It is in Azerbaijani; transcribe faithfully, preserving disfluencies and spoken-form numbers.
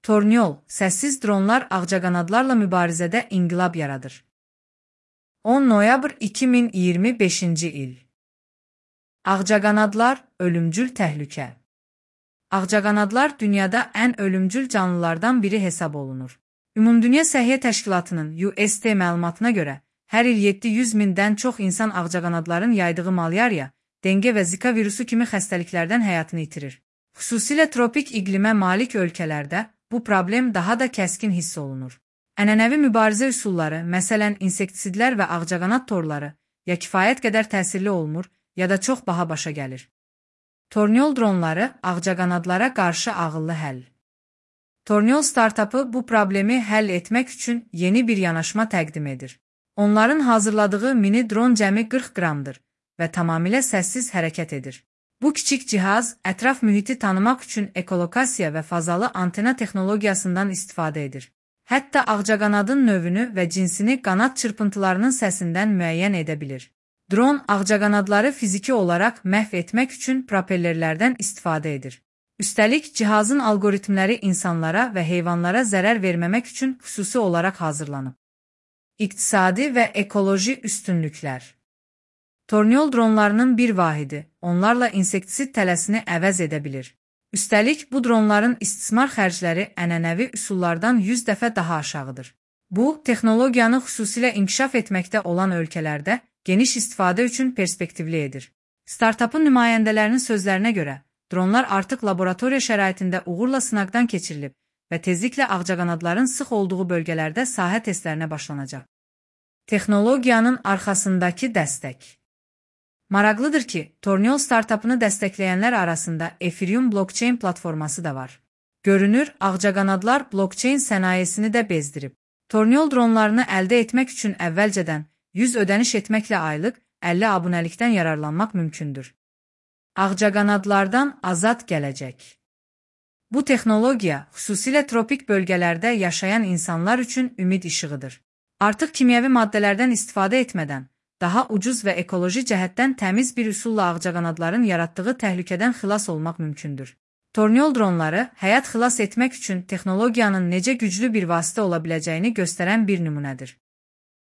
Torniol, səssiz dronlar ağcaqanadlarla mübarizədə inqilab yaradır. on noyabr iki min iyirmi beşinci il. Ağcaqanadlar, ölümcül təhlükə. Ağcaqanadlar dünyada ən ölümcül canlılardan biri hesab olunur. Ümumdünya Səhiyyə Təşkilatının U S T məlumatına görə, hər il yeddi yüz mindən çox insan ağcaqanadların yaydığı malyariya, denge və zika virusu kimi xəstəliklərdən həyatını itirir. Xüsusilə tropik iqlimə malik ölkələrdə bu problem daha da kəskin hiss olunur. Ənənəvi mübarizə üsulları, məsələn insektisidlər və ağcaqanad torları, ya kifayət qədər təsirli olmur, ya da çox baha başa gəlir. Torniol dronları ağcaqanadlara qarşı ağıllı həll. Torniol startapı bu problemi həll etmək üçün yeni bir yanaşma təqdim edir. Onların hazırladığı mini dron cəmi qırx qramdır və tamamilə səssiz hərəkət edir. Bu kiçik cihaz ətraf mühiti tanımaq üçün ekolokasiya və fazalı antena texnologiyasından istifadə edir. Hətta ağcaqanadın növünü və cinsini qanad çırpıntılarının səsindən müəyyən edə bilir. Dron ağcaqanadları fiziki olaraq məhv etmək üçün propellerlərdən istifadə edir. Üstəlik, cihazın algoritmləri insanlara və heyvanlara zərər verməmək üçün xüsusi olaraq hazırlanıb. İqtisadi və ekoloji üstünlüklər. Torniol dronlarının bir vahidi, onlarla insektisid tələsini əvəz edə bilir. Üstəlik, bu dronların istismar xərcləri ənənəvi üsullardan yüz dəfə daha aşağıdır. Bu, texnologiyanı xüsusilə inkişaf etməkdə olan ölkələrdə geniş istifadə üçün perspektivli edir. Startapın nümayəndələrinin sözlərinə görə, dronlar artıq laboratoriya şəraitində uğurla sınaqdan keçirilib və tezliklə ağcaqanadların sıx olduğu bölgələrdə sahə testlərinə başlanacaq. Texnologiyanın arxasındakı dəstək. Maraqlıdır ki, Torniol startapını dəstəkləyənlər arasında Ethereum blockchain platforması da var. Görünür, ağcaqanadlar blockchain sənayesini də bezdirib. Torniol dronlarını əldə etmək üçün əvvəlcədən yüz ödəniş etməklə aylıq əlli abunəlikdən yararlanmaq mümkündür. Ağcaqanadlardan azad gələcək. Bu texnologiya xüsusilə tropik bölgələrdə yaşayan insanlar üçün ümid işığıdır. Artıq kimyəvi maddələrdən istifadə etmədən, daha ucuz və ekoloji cəhətdən təmiz bir üsulla ağcaqanadların yaratdığı təhlükədən xilas olmaq mümkündür. Torniol dronları həyat xilas etmək üçün texnologiyanın necə güclü bir vasitə ola biləcəyini göstərən bir nümunədir.